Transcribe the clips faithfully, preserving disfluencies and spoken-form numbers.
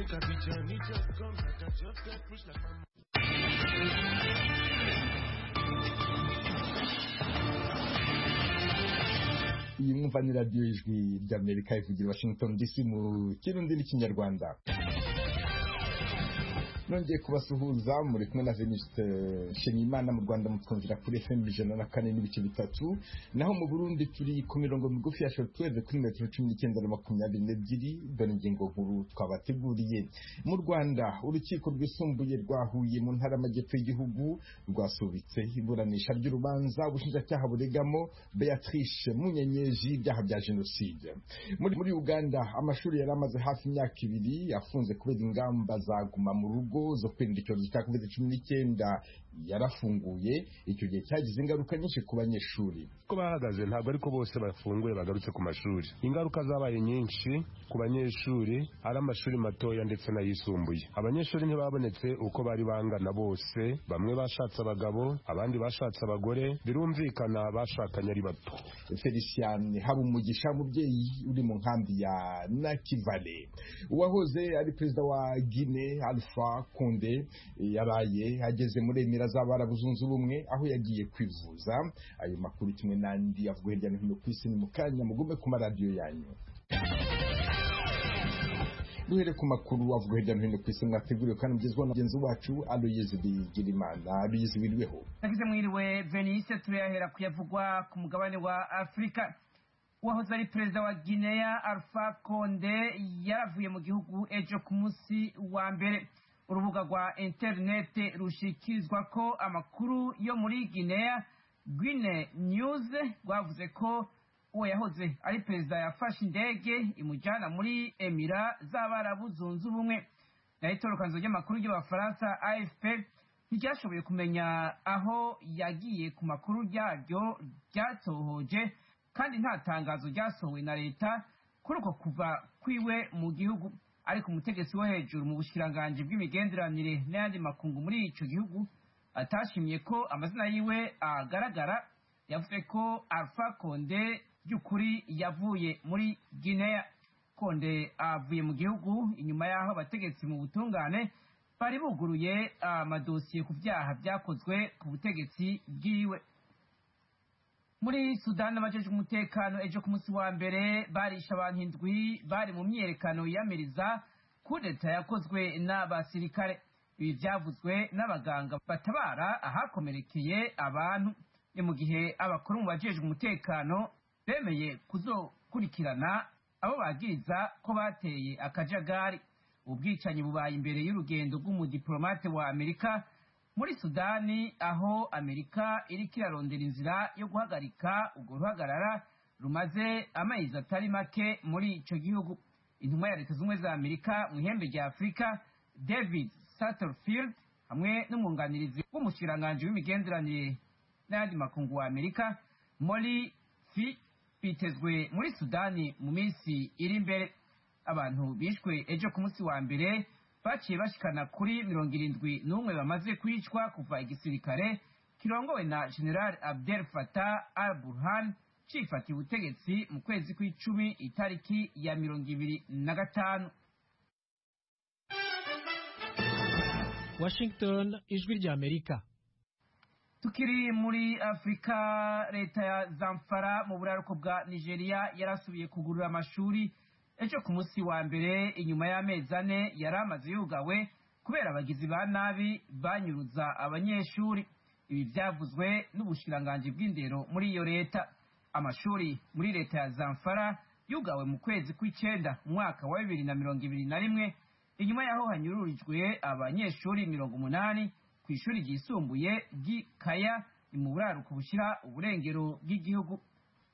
think I be Johnny just come like I just got pushed like my iyi mwumva ni radiyo ijwi ry'Amerika ivugira Washington D C mu kirundi n'ikinyarwanda. Nongeye kubasuhuza muri kumwe na Venuste Nshimiyimana. Mu Rwanda mutwumvira kuri F M ijana na kane n'ibice bitatu, naho mu Burundi turi ku mirongo migufi ya shortwave kuri metero cumi n'icyenda na makumyabiri n'ebyiri. Dore ingingo nkuru twabateguriye. Mu Rwanda urukiko rwisumbuye rwa Huye mu ntara y'Amajyepfo y'igihugu rwasubitse iburanisha ry'urubanza ubushinjacyaha buregamo Beatrice Munyenyeji ibyaha bya jenoside. Muri muri Uganda amashuri yari amaze hafi imyaka ibiri afunze kubera ingamba zaguma mu rugo zo kwirinda icyorezo cya covid cumi n'icyenda yarafunguye. Icyo gihe cyagize ingaruka nyinshi ku banyeshuri. Ko bahagaze ntabwo ariko bose bafunguye bagarutse ku mashuri. Ingaruka zabaye nyinshi ku banyeshuri, ari amashuri matoya ndetse n'ayisumbuye. Abanyeshuri ntibabonetse uko bari bangana bose, bamwe bashatse abagabo abandi bashatse abagore, birumvikana bashakanye ari bato. Felician Habumugisha umubyeyi uri mu nkambi ya Nakivale, uwahoze ari perezida wa Guinea Alpha Condé yaraye ageze muri Emira z'Abarabu Zunze Ubumwe aho yagiye kwivuza. Ayo makuru kimwe n'andi avuga hirya no hino ku isi ni mu kanya, mugume ku maradiyo yanyu. Duhere ku makuru avuga hirya no hino ku isi mwateguriwe kandi mugezweho na mugenzi wacu Aloyizi Bigirimana. Aloyizi, wiriweho? Nagize mwiriwe Venice. Turayahera kuyavugwa ku mugabane wa Afrika. Uwahoze ari perezida wa Guinea Alpha Condé yaravuye mu gihugu ejo ku munsi wa mbere. Urubuga rwa internet rushikirizwa ko amakuru yo muri Guinea Guinea News rwavuze ko uwo yahoze ari perezida yafashe indege imujyana muri Emira z'Abarabu Zunze Ubumwe. Naho itorokanzo ry'amakuru y'Abafaransa A F P ntiryashoboye kumenya aho yagiye ku makuru yaryo ryatohoje, kandi nta tangazo ryasohowe na leta kuri uko kuva kwiwe mu gihugu. Ariko umutegetsi wo hejuru mu bushiranganje bw'imigenderanire n'ayandi makungu muri ico gihugu atashimye ko amazina yiwe agaragara. Yavuze ko Alpha Condé by'ukuri yavuye muri Guinea. Condé avuye mu gihugu inyuma y'aho abategetsi mu butungane bari buguruye amadosiye ku byaha byakozwe ku butegetsi bwiwe. Muri Sudan abajejwe umutekano ejo ku munsi wa mbere barisha abantu indwi bari mu myerekano yiyamiriza kudeta yakozwe n'abasirikare. Ibi byavuzwe n'abaganga batabara ahakomerekeye abantu. Ni mu gihe abakuru mu bajejwe umutekano bemeye kuzokurikirana abo bagiriza ko bateye akajagari. Ubwicanyi bubaye imbere y'urugendo rw'umudiplomate wa Amerika muri Sudani, aho Amerika iriko irarondera inzira yo guhagarika urwo ruhagarara rumaze amezi atari make muri ico gihugu. Intumwa ya Leta Zunze za Amerika mu ihembe rya Afrika David Satterfield hamwe n'umwunganirizi w'umushiranganje w'imigenderanire n'ayandi makungu wa Amerika Molly Fi bitezwe muri Sudani mu minsi iri imbere. Abantu bishwe ejo ku munsi wa mbere baciye bashikana kuri mirongo irindwi n'umwe bamaze kwicwa kuva igisirikare kirongowe na General Abdel Fattah al-Burhan cifatiye ubutegetsi mu kwezi kw'icumi itariki ya mirongo ibiri na gatanu. Washington, ijwi rya Amerika. Tukiri muri Afrika, leta ya Zamfara mu buraruko bwa Nigeria yarasubiye kugurura amashuri ejo ku munsi wa mbere inyuma y'amezi ane yari amaze yugawe kubera abagizi ba nabi banyuruza abanyeshuri. Ibi byavuzwe n'ubushiranganje bw'indero muri iyo leta. Amashuri muri leta ya Zamfara yugawe mu kwezi kw'icenda mu mwaka wa bibiri na mirongo ibiri na rimwe inyuma y'aho hanyururijwe abanyeshuri mirongo umunani ku ishuri ryisumbuye ry'Ikaya mu buraruko bushira uburengero bw'igihugu.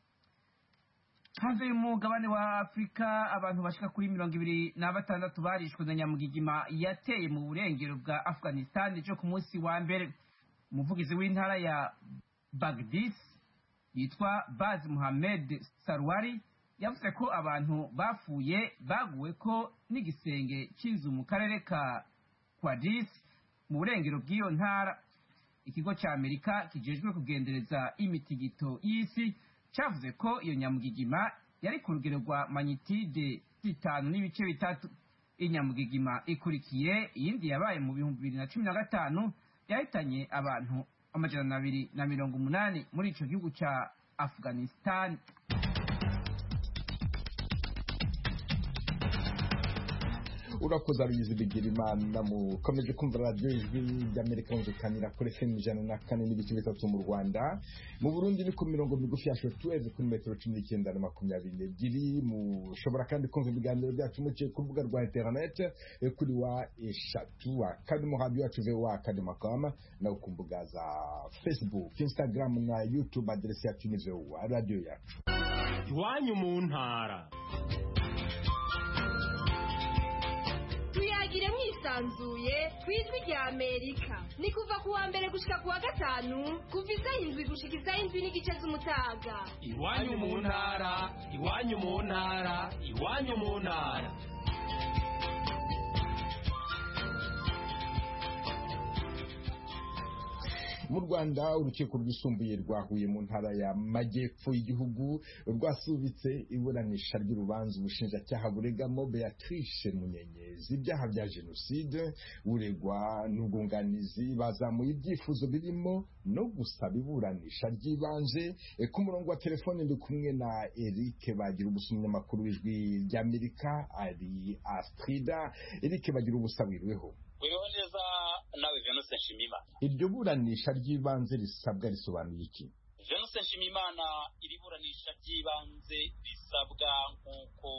Hanze y'umugabane wa Afrika abantu bashika kuri mirongo ibiri na batandatu barishwe na nyamugigima yateye mu burengero bwa Afghanistan ejo ku munsi wa mbere. Umuvugizi w'intara ya Baghdad yitwa Baz Mohammed Sarwari yavuze ko abantu bafuye baguwe ko n'igisenge cy'inzu mu karere ka Qadis mu burengero bw'iyo ntara. Ikigo cya Amerika kijejwe kugendereza imitigito y'isi cyavuze ko iyo nyamugigima yari ku rugero rwa magnitude zitanu n'ibice bitatu. inyamugigima ikurikiye iyindi yabaye mu bihumbi bibiri na cumi na gatanu yahitanye abantu amajana abiri na mirongo umunani muri ico gihugu ca Afghanistan. urakoze abizi bigira imana mukomeje kumva radiyo ijwi ry'Amerika yumvikanira kuri F M ijana na kane n'ibice bitatu mu Rwanda. Mu Burundi ni ku mirongo migufi ya shortwave kuri metero cumi n'icyenda na makumyabiri n'ebyiri. Mushobora kandi kumva ibiganiro byacu muciye ku rubuga rwa internet kuri wa eshatu akadomo radio yacu voa akadomo com na ku mbuga za Facebook, Instagram na YouTube aderesi yacu ni voa radio yacu. Iwanyu mu ntara tuyagire mwisanzuye kwijwi rya Amerika ni kuva ku wa mbere gushika ku wa gatanu kuva isaha indwi gushika isaha indwi n'igice z'umutaga. Iwanyu mu ntara iwanyu mu ntara iwanyu mu ntara. Mu Rwanda urukiko rwisumbuye rwahuye mu ntara ya Majyepfo y'igihugu rwasubitse iburanisha ry'urubanza ubushinjacyaha buregamo Beatrice Munyenyezi ibyaha bya jenoside. Uregwa n'ubwunganizi bazamuye ibyifuzo birimo no gusaba iburanisha ry'ibanze. Ku murongo wa telefone ndi kumwe na Eric Bagira umunyamakuru w'ijwi ry'Amerika ari Astrida. Eric Bagira ubusabirweho Wewe neza nawe Venus Nshimimana. Iryo buranisha ry'ibanze risabwa risobanuye iki? Venus Nshimimana iri buranisha ry'ibanze risabwa nkuko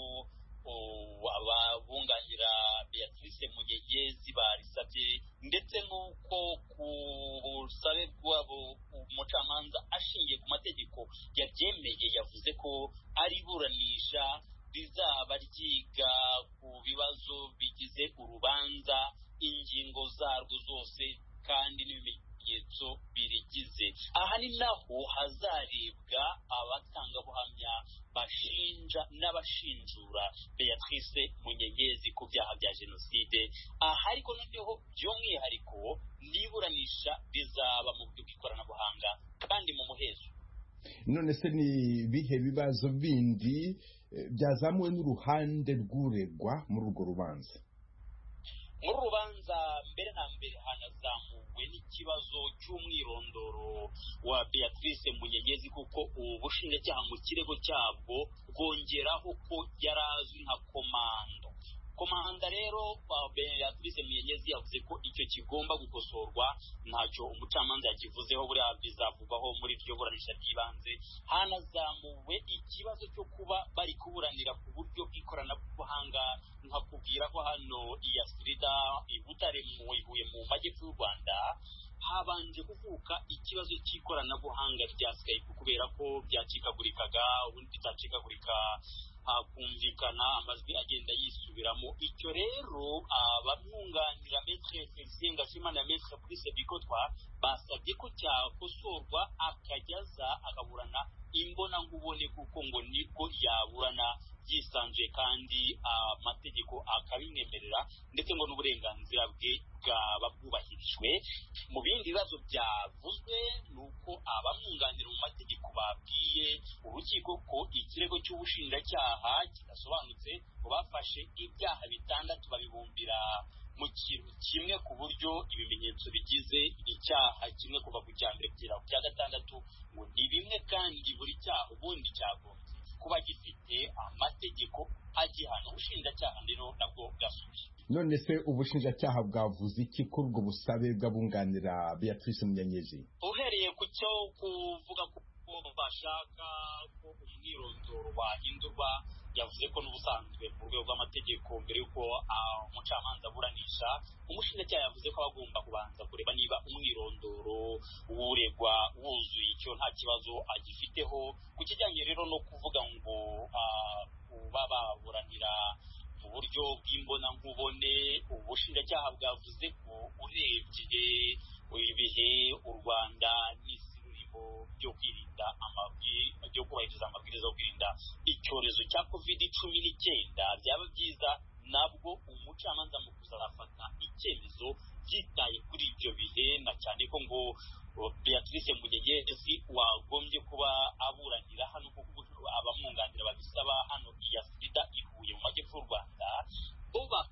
ababunganira Beatrice Munyenyezi barisabye ndetse nuko ku busabe bwabo umucamanza ashingiye ku mategeko yabyemeye yavuze ko ari buranisha rizaba ryiga ku bibazo bigize urubanza, ingingo zarwo zose kandi n'ibimenyetso birigize. Aha ni naho hazarebwa abatangabuhamya bashinja n'abashinjura Beatrice Munyenyezi ku byaha bya jenoside. Aha ariko noneho by'umwihariko n'iburanisha rizaba mu buryo bw'ikoranabuhanga kandi mu muhezo. None se ni bihe bibazo bindi byazamuwe n'uruhande rw'uregwa muri urwo rubanza? Muri rubanza mbere na mbere hanazamuwe n'ikibazo cy'umwirondoro wa Beatrice Munyenyezi kuko ubushinjacyaha mu kirego cyabwo bwongeraho ko yarazwi nka komando. Komanda rero Beatrice Munyenyezi yavuze ko icyo kigomba gukosorwa, ntacyo umucamanza yakivuzeho, buriya bizavugwaho muri iryo buranisha ry'ibanze. Hanazamuwe ikibazo cyo kuba bari kuburanira ku buryo bw'ikoranabuhanga, nkakubwira ko hano iya Strida i Butare mu Ihuye mu Majyepfo y'u Rwanda habanje kuvuka ikibazo cy'ikoranabuhanga rya Skype kubera ko byacikagurikaga, ubundi bitacikagurika hakumvikana amajwi agenda yisubiramo. Icyo rero abamwunganira Maître Felicien Gashimana na Maître Brice Bikotwa basabye ko cyakosorwa akajyaza akaburana imbona nkubone kuko ngo nibwo yaburana yisanzuye kandi amategeko akabimwemerera ndetse ngo n'uburenganzira bwe bwaba bwubahirijwe. Mu bindi bibazo byavuzwe nuko abamwunganira mu mategeko babwiye urukiko ko ikirego cy'ubushinjacyaha kidasobanutse, ngo bafashe ibyaha bitandatu babibumbira mu kintu kimwe ku buryo ibimenyetso bigize icyaha kimwe kuva ku cya mbere kugera ku cya gatandatu ngo ni bimwe kandi buri cyaha ubundi cyagombye kuba gifite amategeko agihana. Ubushinjacyaha rero nabwo bwasubije. None se ubushinjacyaha bwavuze iki kuri ubwo busabe bw'abunganira Beatrice Munyenyezi? Uhereye ku cyo kuvuga ko bashaka ko umwirondoro wahindurwa, yavuze ko n'ubusanzwe mu rwego rw'amategeko mbere y'uko umucamanza aburanisha, umushinjacyaha yavuze ko bagomba kubanza kureba niba umwirondoro w'uregwa wuzuye, icyo nta kibazo agifiteho. Ku kijyanye rero no kuvuga ngo kuba baburanira mu buryo bw'imbonankubone, ubushinjacyaha bwavuze ko urebye ibihe u Rwanda n'isi rurimo byo kwirinda amabwiriza byo kubahiriza amabwiriza yo kwirinda icyorezo cya covid cumi n'icyenda, byaba byiza nabwo umucamanza mu kuzafata icyemezo byitaye kuri ibyo bihe, na cyane ko ngo Beatrice Munyenyezi wagombye kuba aburanira hano kuko abamwunganira babisaba hano iya Strida Ihuye mu Majyepfo y'u Rwanda, bo bakaba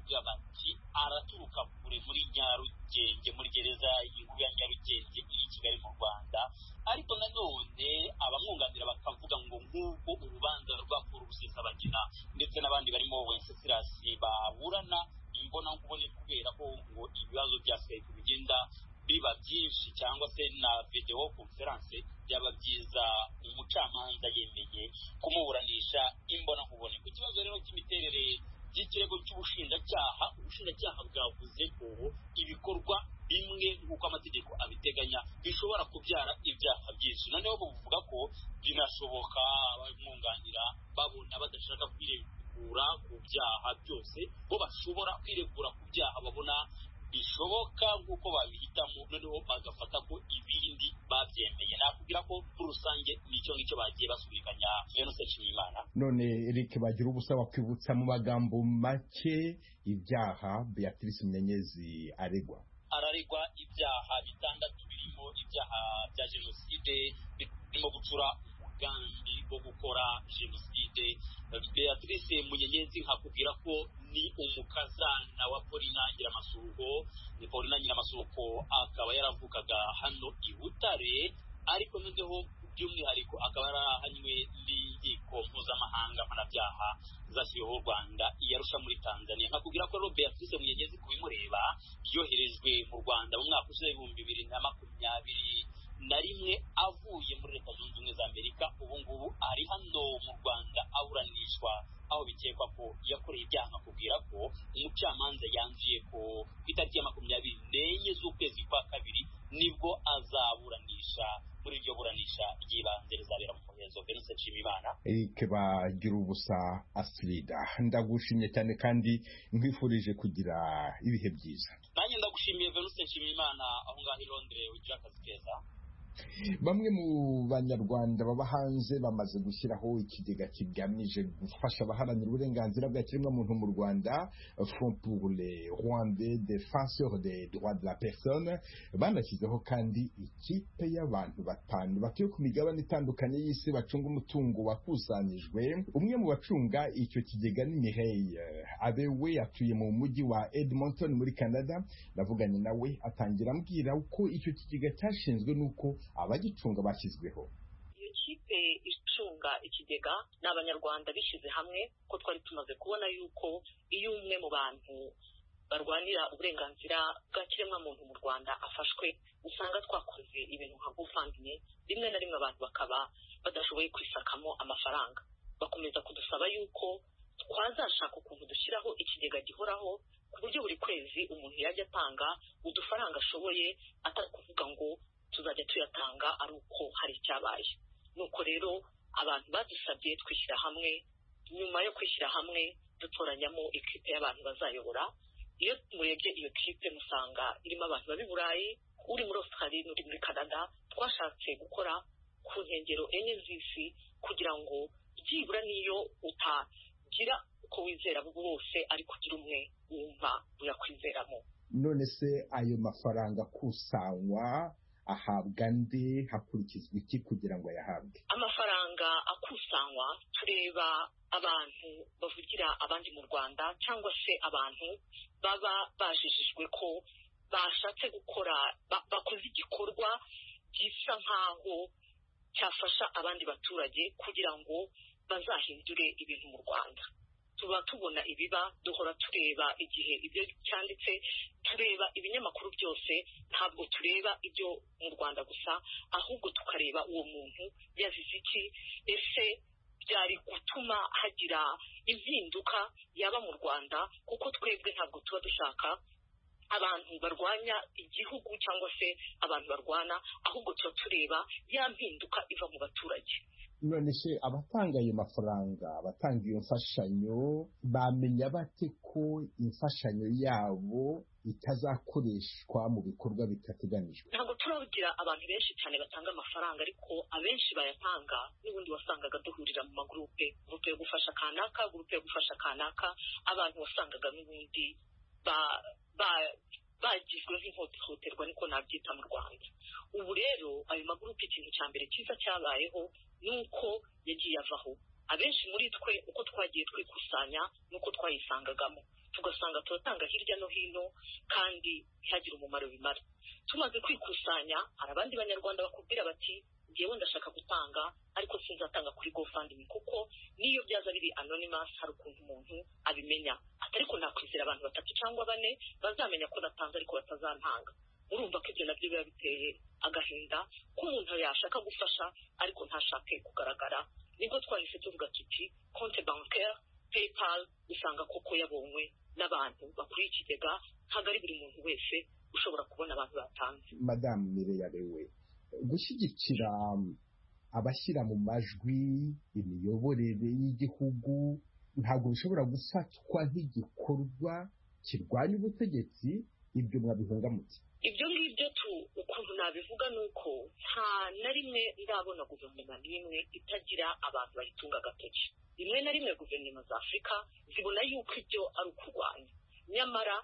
baravuga bati araturuka kure muri Nyarugenge, muri gereza y'inkuru ya Nyarugenge iri Kigali mu Rwanda. Ariko nanone abamwunganira bakavuga ngo nk'uko urubanza rwa Paul Rusesabagina ndetse n'abandi barimo Wenceslas baburana imbona nkubone kubera ko ngo ibibazo bya Skype bigenda biba byinshi cyangwa se na video conference byaba byiza umucamanza yemeye kumuburanisha imbona nkubone. Ku kibazo rero cy'imiterere y'ikirego cy'ubushinjacyaha, ubushinjacyaha bwavuze ko ibikorwa bimwe nk'uko amategeko abiteganya bishobora kubyara ibyaha byinshi. Noneho buvuga ko binashoboka abamwunganira babona badashaka kwiregura ku byaha byose, bo bashobora kwiregura ku byaha babona bishoboka nk'uko babihitamo, noneho bagafata ko ibindi babyemeye. Nakubwira ko muri rusange nicyo ngicyo bagiye basubikanya Venus Nshimiyimana. None Eric bagira ubusa wakwibutsa mu magambo make ibyaha Beatrice Munyenyezi aregwa. Araregwa ibyaha bitandatu birimo ibyaha bya jenoside, birimo gucura umugambi wo gukora jenoside. Beatrice Munyenyezi nkakubwira ko ni umukazana wa Paulina Nyiramasuhuko. Ni Paulina Nyiramasuhuko akaba yaravukaga hano i Butare, ariko noneho by'umwihariko akaba yarahanywe n'inkiko mpuzamahanga mpanabyaha zashyiriweho u Rwanda iyarusha muri Tanzania. Nkakubwira ko Beatrice Munyenyezi kubimureba yoherejwe mu Rwanda mu mwaka ushize ibihumbi bibiri na makumyabiri na rimwe avuye muri Leta Zunze Ubumwe za Amerika. Ubu ngubu ari hano mu Rwanda aburanishwa aho bikekwa ko yakoreye ibyaha. Nkakubwira ko umucamanza yanzuye ko ku itariki ya makumyabiri n'enye z'ukwezi kwa kabiri nibwo azaburanisha muri iryo buranisha ry'ibanze rizabera mu muhezo. Venus Nshimiyimana. Eric bagira ubusa Astrida, ndagushimye cyane kandi nkwifurije kugira ibihe byiza. Nanjye ndagushimiye Venus Nshimiyimana aho ngaho i Londres, ugira akazi keza. Bamwe mu banyarwanda baba hanze bamaze gushyiraho ikigega kigamije gufasha abaharanira uburenganzira bwa kiremwamuntu mu Rwanda, Front pour les Rwandais défenseurs des droits de la personne. Banashyizeho kandi ikipe y'abantu batanu batuye ku migabane itandukanye y'isi bacunga umutungo wakusanyijwe. Umwe mu bacunga icyo kigega ni Mireille Abewe, atuye mu mujyi wa Edmonton muri Canada. Navuganye nawe atangira ambwira uko icyo kigega cyashinzwe n'uko abagicunga bashyizweho. Iyo kipe icunga ikigega ni abanyarwanda bishyize hamwe, ko twari tumaze kubona yuko iyo umwe mu bantu barwanira uburenganzira bwa kiremwamuntu mu Rwanda afashwe, usanga twakoze ibintu nka GoFundMe, rimwe na rimwe abantu bakaba badashoboye kwisakamo amafaranga. Bakomeza kudusaba yuko twazashaka ukuntu dushyiraho ikigega gihoraho, ku buryo buri kwezi umuntu yajya atanga udufaranga ashoboye, atari kuvuga ngo tuzajya tuyatanga ari uko hari icyabaye. Nuko rero abantu badusabye twishyira hamwe. Nyuma yo kwishyira hamwe dutoranyamo ikipe y'abantu bazayobora. Iyo murebye iyo kipe musanga irimo abantu babi Burayi, uri muri Australia n'uri muri Canada. Twashatse gukora ku nkengero enye z'isi kugira ngo byibura niyo utagira uko wizera bose ariko ugira umwe wumva uyakwizeramo. None se ayo mafaranga akusanywa ahabwa nde, hakurikizwa iki kugira ngo ayahabwe? Amafaranga akusanywa tureba abantu bavugira abandi mu Rwanda, cyangwa se abantu baba bajijijwe ko bashatse gukora bakoze igikorwa gisa nkaho cyafasha abandi baturage kugira ngo bazahindure ibintu mu Rwanda. Tuba tubona ibiba, duhora tureba igihe ibyo cyanditse, tureba ibinyamakuru byose, ntabwo tureba ibyo mu Rwanda gusa, ahubwo tukareba uwo muntu yazize iki, ese byari gutuma hagira impinduka yaba mu Rwanda, kuko twebwe ntabwo tuba dushaka abantu barwanya igihugu cyangwa se abantu barwana, ahubwo tuba tureba ya mpinduka iva mu baturage. None se abatanga ayo mafaranga, abatanga iyo mfashanyo, bamenya bate ko imfashanyo yabo itazakoreshwa mu bikorwa bitateganijwe? Ntabwo turabugira abantu benshi cyane batanga amafaranga, ariko abenshi bayatanga n'ubundi wasangaga duhurira mu magurupe, gurupe yo gufasha kanaka, gurupe yo gufasha kanaka, abantu wasangaga n'ubundi ba ba bagizwe nk'ihohoterwa, niko nabyita mu Rwanda. Ubu rero ayo magurupe ikintu cya mbere cyiza cyabayeho nuko yagiye avaho. Abenshi muri twe uko twagiye twikusanya nuko twayisangagamo. tugasanga turatanga hirya no hino kandi ntihagire umumaro bimara. Tumaze kwikusanya hari abandi banyarwanda bakubwira bati ngewe ndashaka gutanga ariko sinzatanga kuri GoFundMe kuko niyo byaza biri anonymous hari ukuntu umuntu abimenya, ariko nakwizera abantu batatu cyangwa bane bazamenya ko natanze ariko batazantanga. Urumva ko ibyo nabyo biba biteye agahinda ko umuntu yashaka gufasha ariko ntashake kugaragara. Nibwo twahise tuvuga tuti compte bancaire PayPal usanga koko yabonywe n'abantu bakuriye ikigega, ntabwo ari buri muntu wese ushobora kubona abantu batanze. Madame Mireyarewe, gushyigikira abashyira mu majwi imiyoborere y'igihugu ntabwo bishobora gufatwa nk'igikorwa kirwanya ubutegetsi, ibyo mwabihungamutse? Ibyo ngibyo tu ukuntu nabivuga nuko nta na rimwe ndabona guverinoma n'imwe itagira abantu bayitunga agatoki. Rimwe na rimwe guverinoma za Afurika zibona yuko ibyo ari ukurwanya, nyamara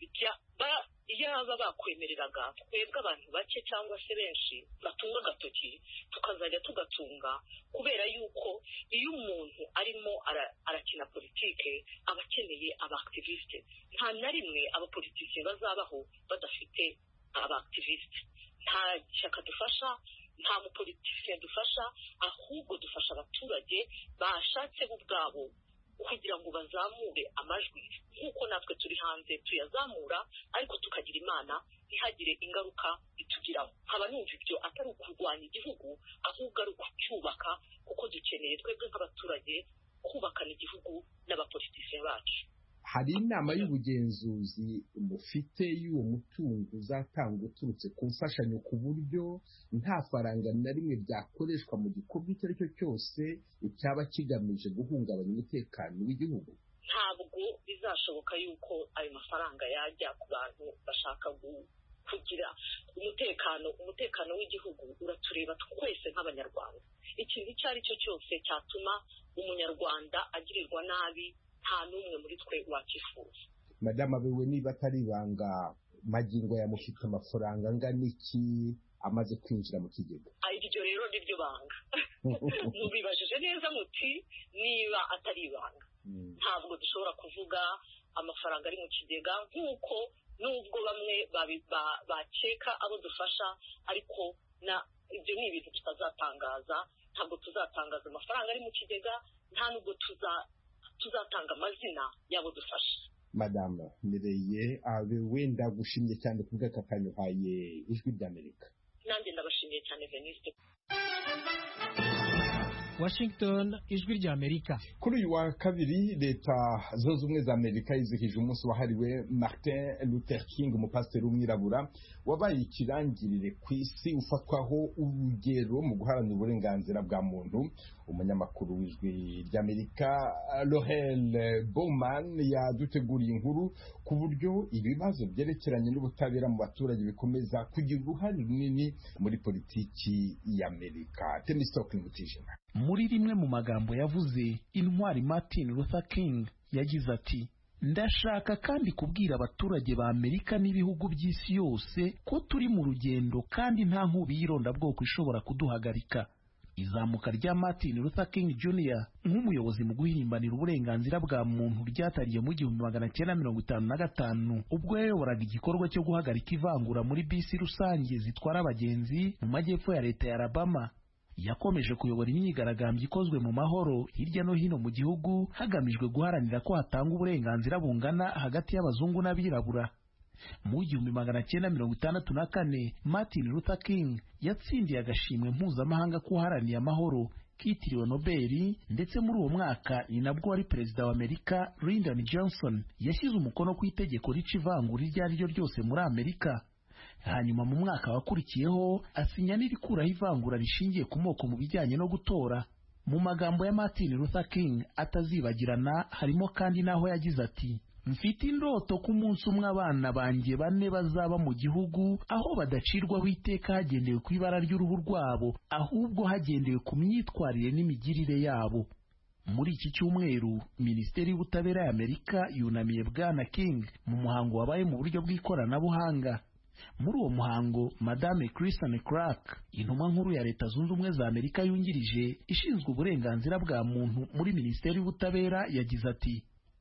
iyo baba bakwemereraga twebwe abantu bake cyangwa se benshi batunga agatoki tukazajya tugatunga, kubera yuko iyo umuntu arimo arakina politike aba akeneye abaaktiviste. Nta na rimwe abapolitisiye bazabaho badafite abaaktiviste. Nta shyaka dufasha, nta mupolitisiye dufasha, ahubwo dufasha abaturage bashatse bo ubwabo kugira ngo bazamure amajwi nk'uko natwe turi hanze tuyazamura, ariko tukagira imana ntihagire ingaruka bitugiraho. Haba numva ibyo atari ukurwanya igihugu ahubwo ari ukucyubaka, kuko dukeneye twebwe nk'abaturage kubakana igihugu n'abapolitisiye bacu. Hari inama y'ubugenzuzi mufite y'uwo mutungo uzatanga uturutse ku mfashanyo ku buryo nta faranga na rimwe byakoreshwa mu gikorwa icyo ari cyo cyose cyaba kigamije guhungabanya umutekano w'igihugu? Ntabwo bizashoboka yuko ayo mafaranga yajya ku bantu bashaka kugira umutekano. Umutekano w'igihugu uratureba twese nk'abanyarwanda. Ikintu icyo ari cyo cyose cyatuma umunyarwanda agirirwa nabi nta n'umwe muri twe wakifuza. Madame Abewe, niba atari ibanga, magingo yamufite amafaranga angana iki amaze kwinjira mu kigega? Iryo rero niryo banga. Mubibajije neza muti niba atari ibanga. Ntabwo dushobora kuvuga amafaranga ari mu kigega nk'uko nubwo bamwe bakeka abo dufasha, ariko na ibyo ni ibintu tutazatangaza. Ntabwo tuzatangaza amafaranga ari mu kigega, nta nubwo tuza tuzatanga amazina yabo dufasha. Madame Mireye Abewe, ndagushimye cyane ku bw'aka kanya uhaye Ijwi ry'Amerika. Nanjye ndabashimiye cyane Veniste. Washington, Ijwi ry'Amerika. Kuri uyu wa kabiri Leta Zunze Ubumwe za Amerika izihije umunsi wahariwe Martin Luther King, umupasiteri w'umwirabura wabaye ikirangirire ku isi ufatwaho urugero mu guharanira uburenganzira bwa muntu. Umunyamakuru w'Ijwi ry'Amerika Laurel Bowman yaduteguriye inkuru ku buryo ibibazo byerekeranye n'ubutabera mu baturage bikomeza kugira uruhare runini muri politiki y'Amerika. Temistock Mutijima. Muri rimwe mu magambo yavuze, intwari Martin Luther King yagize ati: ndashaka kandi kubwira abaturage ba Amerika n'ibihugu by'isi yose ko turi mu rugendo kandi nta nkubi y'irondabwoko ishobora kuduhagarika. Izamuka rya Martin Luther King Junior nk'umuyobozi mu guhimbanira uburenganzira bwa muntu ryatariye mu gihumbi magana cyenda mirongo itanu na gatanu ubwo yayoboraga igikorwa cyo guhagarika ivangura muri bisi rusange zitwara abagenzi mu majyepfo ya leta ya Alabama. Yakomeje kuyobora imyigaragambyo ikozwe mu mahoro hirya no hino mu gihugu hagamijwe guharanira ko hatanga uburenganzira bungana hagati y'abazungu n'abirabura. Mu gihumbi magana cyenda mirongo itandatu na kane Martin Luther King yatsindiye agashimwe mpuzamahanga k'uharaniye amahoro kitiriwe Nobel, ndetse muri uwo mwaka ni nabwo wari perezida wa Amerika Lyndon Johnson yashyize umukono ku itegeko rica ivangura iryo ari ryo ryose muri Amerika. Hanyuma mu mwaka wakurikiyeho asinya n'irikuraho ivangura rishingiye ku moko mu bijyanye no gutora. Mu magambo ya Martin Luther King atazibagirana harimo kandi naho yagize ati: mfite indoto ko umunsi umwe abana banjye bane bazaba mu gihugu aho badacirwaho iteka hagendewe ku ibara ry'uruhu rwabo, ahubwo hagendewe ku myitwarire n'imigirire yabo. Muri iki cyumweru Minisiteri y'Ubutabera ya Amerika yunamiye Bwana King mu muhango wabaye mu buryo bw'ikoranabuhanga. Muri uwo muhango Madame Kristen Clark, intumwa nkuru ya Leta Zunze Ubumwe za Amerika yungirije ishinzwe uburenganzira bwa muntu muri Minisiteri y'Ubutabera, yagize ati: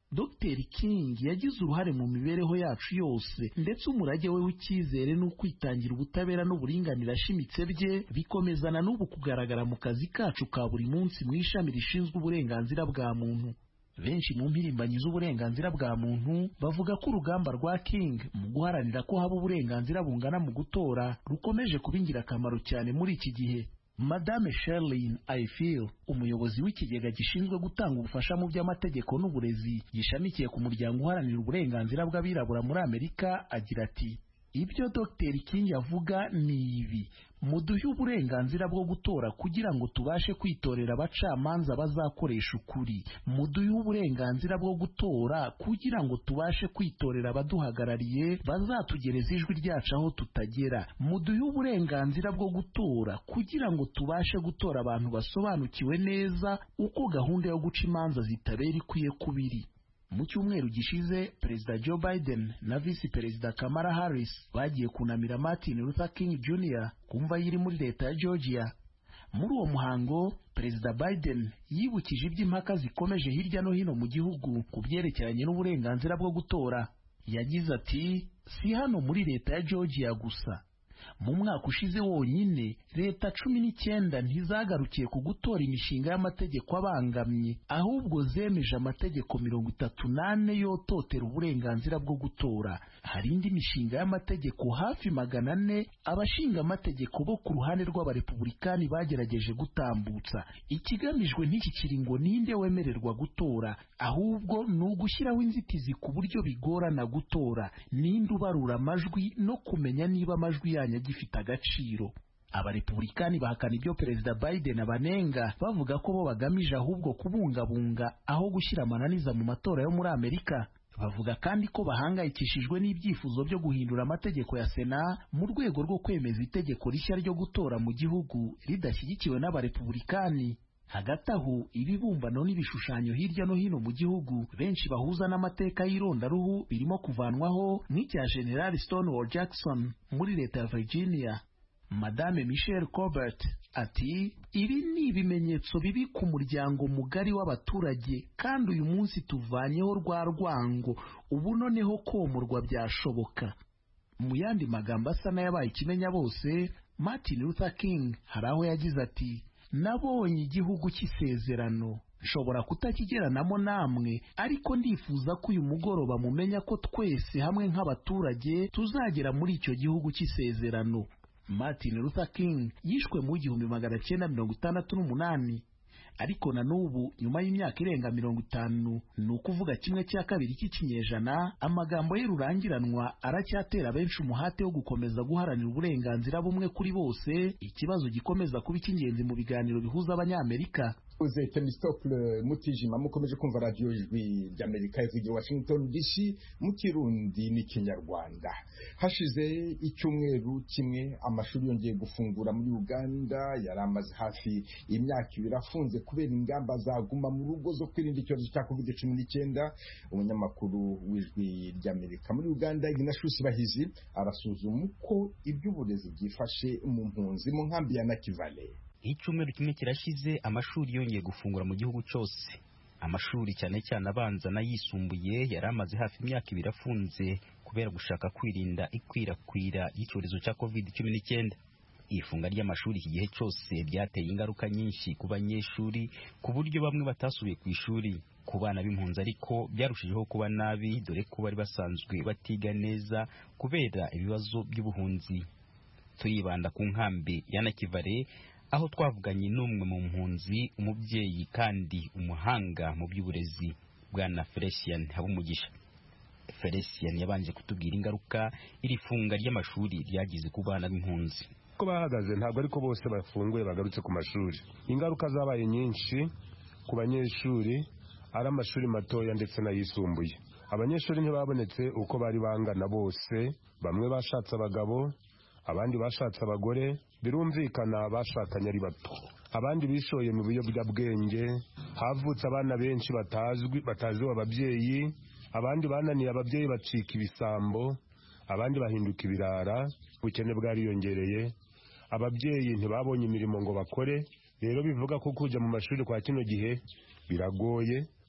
Dr King yagize uruhare mu mibereho yacu yose, ndetse umurage we w'icyizere n'ukwitangira ubutabera n'uburinganire ashimitse bye bikomezana n'ubu kugaragara mu kazi kacu ka buri munsi mu ishami rishinzwe uburenganzira bwa muntu. Benshi mu mpirimbanyi z'uburenganzira bwa muntu bavuga ko urugamba rwa King mu guharanira ko haba uburenganzira bungana mu gutora rukomeje kuba ingirakamaro cyane muri iki gihe. Madame Sherlyn Ifill, umuyobozi w'ikigega gishinzwe gutanga ubufasha mu by'amategeko n'uburezi gishamikiye ku muryango uharanira uburenganzira bw'abirabura muri Amerika, agira ati: ibyo Dr King avuga ni ibi: muduhe uburenganzira bwo gutora kugira ngo tubashe kwitorera abacamanza bazakoresha ukuri, muduhe uburenganzira bwo gutora kugira ngo tubashe kwitorera abaduhagarariye bazatugereza ijwi ryacu aho tutagera, muduhe uburenganzira bwo gutora kugira ngo tubashe gutora abantu basobanukiwe neza uko gahunda yo guca imanza zitabera ikwiye kubiri. Mu cyumweru gishize Perezida Joe Biden na Visi Perezida Kamala Harris bagiye kunamira Martin Luther King Junior kumva yiri muri leta ya Georgia. Muri uwo muhango Perezida Biden yibukije iby'impaka zikomeje hirya no hino mu gihugu ku byerekeranye n'uburenganzira bwo gutora. Yagize ati: si hano muri leta ya Georgia gusa, mu mwaka ushize wonyine leta cumi n'icyenda ntizagarukiye ku gutora imishinga y'amategeko abangamye, ahubwo zemeje amategeko mirongo itatu n'ane yototera uburenganzira bwo gutora. Hari indi mishinga y'amategeko hafi magana ane abashinga amategeko bo ku ruhande rw'abarepublikani bagerageje gutambutsa. Ikigamijwe n'iki kiri ngo ninde wemererwa gutora, ahubwo ni ugushyiraho inzitizi ku buryo bigorana gutora, ninde ubarura amajwi no kumenya niba amajwi yanyu agifite agaciro. Abarepublikani bahakana ibyo Perezida Biden abanenga, bavuga ko bo bagamije ahubwo kubungabunga aho gushyira amananiza mu matora yo muri Amerika. Bavuga kandi ko bahangayikishijwe n'ibyifuzo byo guhindura amategeko ya Sena mu rwego rwo kwemeza itegeko rishya ryo gutora mu gihugu ridashyigikiwe n'abarepublikani. Hagati aho ibibumbano n'ibishushanyo hirya no hino mu gihugu benshi bahuza n'amateka y'irondaruhu birimo kuvanwaho, nk'icya General Stonewall Jackson muri leta ya Virginia. Madame Michelle Colbert ati: ibi ni ibimenyetso bibi ku muryango mugari w'abaturage, kandi uyu munsi tuvanyeho rwa rwango, ubu noneho komorwa byashoboka. Mu yandi magambo asa n'ayabaye ikimenya bose, Martin Luther King hari aho yagize ati: nabonye igihugu cy'isezerano, nshobora kutakigeranamo namwe, ariko ndifuza ko uyu mugoroba mumenya ko twese hamwe nk'abaturage tuzagera muri icyo gihugu cy'isezerano. Martin Luther King yishwe mu gihumbi magana cyenda mirongo itandatu n'umunani, ariko na n'ubu nyuma y'imyaka irenga mirongo itanu, ni ukuvuga kimwe cya kabiri cy'ikinyejana, amagambo ye rurangiranwa aracyatera benshi umuhate wo gukomeza guharanira uburenganzira bumwe kuri bose, ikibazo gikomeza kuba icy'ingenzi mu biganiro bihuza Abanyamerika. Uze Temistokle Mutijima, mukomeje kumva radio Ijwi ry'Amerika ivugira Washington D C mu Kirundi n'Ikinyarwanda. Hashize icyumweru kimwe amashuri yongeye gufungura muri Uganda, yari amaze hafi imyaka ibiri afunze kubera ingamba zaguma mu rugo zo kwirinda icyorezo cya covid cumi n'icyenda. Umunyamakuru w'Ijwi ry'Amerika muri Uganda Ignatius Bahizi arasuzuma uko iby'uburezi byifashe mu mpunzi mu nkambi ya Nakivale. Icyumweru kimwe kirashize amashuri yongeye gufungura mu gihugu cyose. Amashuri cyane cyane abanza n'ayisumbuye yari amaze hafi imyaka ibiri afunze kubera gushaka kwirinda ikwirakwira y'icyorezo cya covid cumi n'icyenda. Ifunga ry'amashuri iki gihe cyose ryateye ingaruka nyinshi ku banyeshuri, ku buryo bamwe batasubiye ku ishuri. Ku bana b'impunzi ariko byarushijeho kuba nabi, dore ko bari basanzwe batiga neza kubera ibibazo by'ubuhunzi. Turibanda ku nkambi ya Nakivale, aho twavuganye n'umwe mu mpunzi, umubyeyi kandi umuhanga mu by'uburezi, Bwana Felician Habumugisha. Felician yabanje kutubwira ingaruka iri funga ry'amashuri ryagize ku bana b'impunzi. Ko bahagaze ntabwo ariko bose bafunguye bagarutse ku mashuri. Ingaruka zabaye nyinshi ku banyeshuri, ari amashuri matoya ndetse n'ayisumbuye. Abanyeshuri ntibabonetse uko bari bangana bose, bamwe bashatse abagabo, abandi bashatse abagore, birumvikana bashakanye ari bato. Abandi bishoye mu biyobyabwenge, havutse abana benshi batazwi bataziwe ababyeyi, abandi bananiye ababyeyi bacika ibisambo, abandi bahinduka ibirara, ubukene bwariyongereye, ababyeyi ntibabonye imirimo ngo bakore. Rero bivuga ko kujya mu mashuri kwa kino gihe biragoye,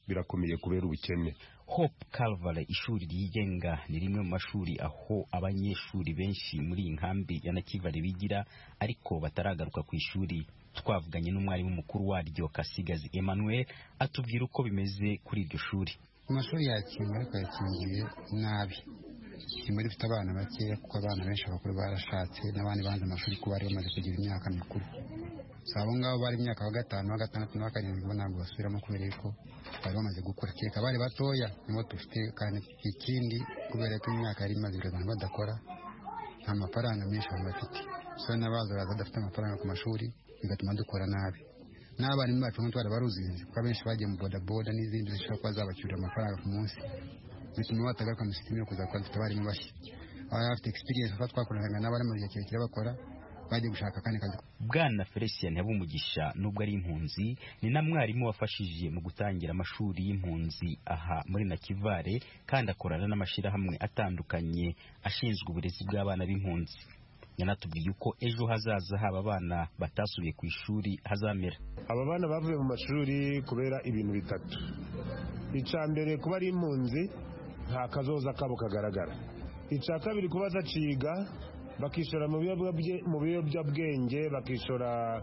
birakomeye kubera ubukene. Hope Calvary, ishuri ryigenga, ni rimwe mu mashuri aho abanyeshuri benshi muri iyi nkambi ya Nakivale bigira ariko bataragaruka ku ishuri. Twavuganye n'umwarimu mukuru waryo Kasigazi Emmanuel atubwira uko bimeze kuri iryo shuri. Amashuri yakingiye ariko yakingiye nabi. Kimwe rifite abana bakeya kuko abana benshi bakuru barashatse n'abandi banze amashuri kuba bari bamaze kugira imyaka mikuru. Sabo ngabo bari imyaka wa gatanu wa gatandatu na karindwi bo ntabwo basubiramo kubera ko bari bamaze gukura keka bari batoya nibo dufite kandi ikindi kubera ko imyaka yari imaze abantu badakora nta mafaranga menshi bafite. So n'abazaza badafite amafaranga ku mashuri bigatuma dukora nabi. N'abarimu bacu ntitwara baruzinze kuko benshi bagiye mu boda boda n'izindi zishobora kuba zabacyurira amafaranga ku munsi. Bituma batagaruka mu system yo kuzakora dufite abarimu bashya. Abafite experience afa twakoranaga n'abari mu gihe kirekire bakora bagiye gushaka kandi kazi. Bwana Felician Habumugisha nubwo ari impunzi ni na mwarimu wafashije mu gutangira amashuri y'impunzi aha muri Nakivale kandi akorana n'amashirahamwe atandukanye ashinzwe uburezi bw'abana b'impunzi. Yanatubwiye uko ejo hazaza haba abana batasubiye ku ishuri hazamera. Aba bana bavuye mu mashuri kubera ibintu bitatu. Icya mbere kuba ari impunzi nta kazoza kabo kagaragara. Icya kabiri kuba zaciga bakishora mu biyobyabwenge bakishora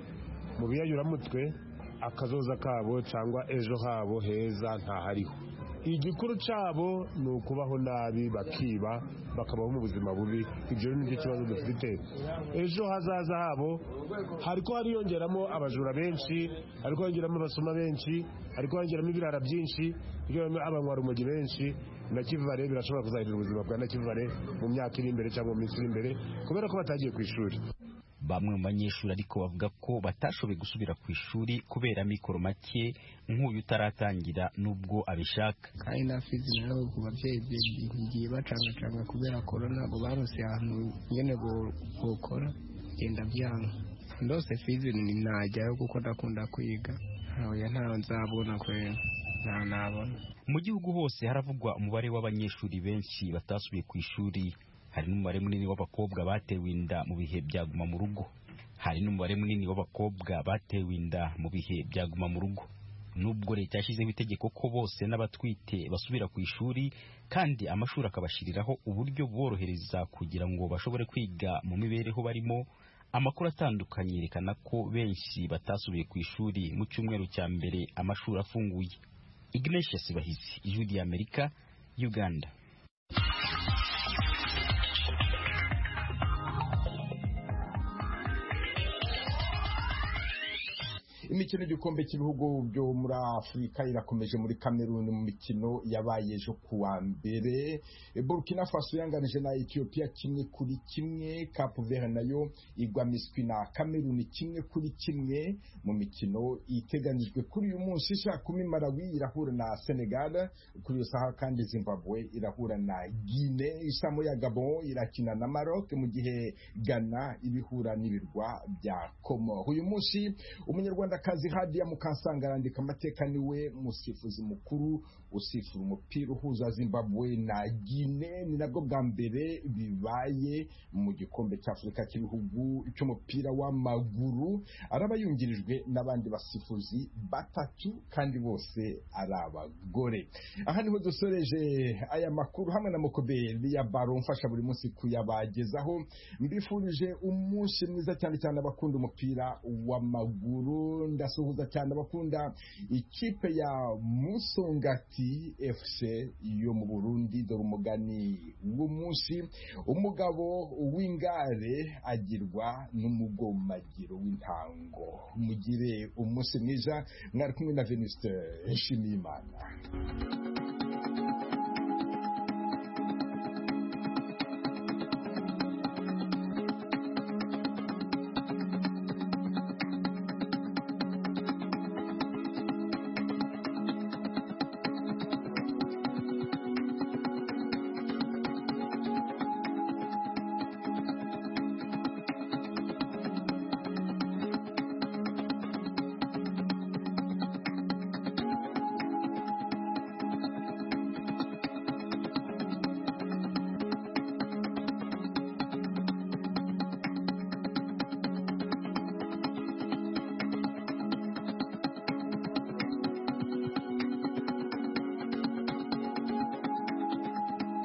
mu biyayuramutwe akazoza kabo cyangwa ejo habo heza ntahariho. Igikuru cyabo ni ukubaho nabi bakiba bakabaho mu buzima bubi. Ibyo ni byo kibazo dufite. Ejo hazaza habo hariko hariyongeramo abajura benshi, hariko hongeramo abasoma benshi, hariko hongeramo ibirara byinshi, hariko abanywa rumogi benshi. Nakivale birashobora kuzahirira ubuzima bwa Nakivale mu myaka iri imbere cyangwa mu minsi iri imbere kubera ko batagiye ku ishuri. Bamwe mu banyeshuri ariko bavuga ko batashoboye gusubira ku ishuri kubera mikoro make nk'uyu utaratangira nubwo abishaka. Kandi na fizi nawe ku babyeyi bigiye bacangacanga kubera corona ngo barose ahantu nyene gukora genda byanga. Ndose fizi ni najyayo kuko ndakunda kwiga. Oya ntaho nzabona kwera. Nta nabona. Mu gihugu hose haravugwa umubare w'abanyeshuri benshi batasubiye ku ishuri. Hari n'umubare munini w'abakobwa batewe inda mu bihe byaguma mu rugo. Hari n'umubare munini w'abakobwa batewe inda mu bihe byaguma mu rugo. Nubwo leta yashyizeho itegeko ko bose n'abatwite basubira ku ishuri kandi amashuri akabashiriraho uburyo bworohereza kugira ngo bashobore kwiga mu mibereho barimo, amakuru atandukanye yerekana ko benshi batasubiye ku ishuri mu cyumweru cya mbere amashuri afunguye. Ignatius Bahizi, Ijwi ry'Amerika, Uganda. Imikino y'igikombe cy'ibihugu byo muri Afurika irakomeje muri Cameroon mu mikino yabaye ejo kuwa mbere. Burkina Faso yanganije na Ethiopia kimwe kuri kimwe. Cape Verde nayo igwa miswi na Cameroon kimwe kuri kimwe. Mu mikino iteganijwe kuri uyu munsi saa kumi Malawi irahura na Senegal, kuri saha kandi Zimbabwe irahura na Guinea, Isamo ya Gabon irakina na Maroc, mu gihe Ghana ibihura n'ibirwa bya Comores. Uyu munsi umunyarwanda kazi Hadia Mukansanga arandika amateka niwe musifuzi mukuru usifura umupira uhuza Zimbabwe na Guinea. Ni nabwo bwa mbere bibaye mu gikombe cy'Afurika cy'ibihugu cy'umupira w'amaguru. Araba yungirijwe n'abandi basifuzi batatu kandi bose ari abagore. Aha niho dusoreje aya makuru hamwe na Mokobeli ya Baro mfasha buri munsi kuyabagezaho. Mbifurije umunsi mwiza cyane cyane abakunda umupira w'amaguru. Ndasuhuza cyane abakunda ikipe ya Musongati F C yo mu Burundi. Dore umugani w'umunsi: umugabo w'ingare agirwa n'umugomagiro w'intango. Mugire umunsi mwiza. Mwari kumwe na Venuste Nshimiyimana.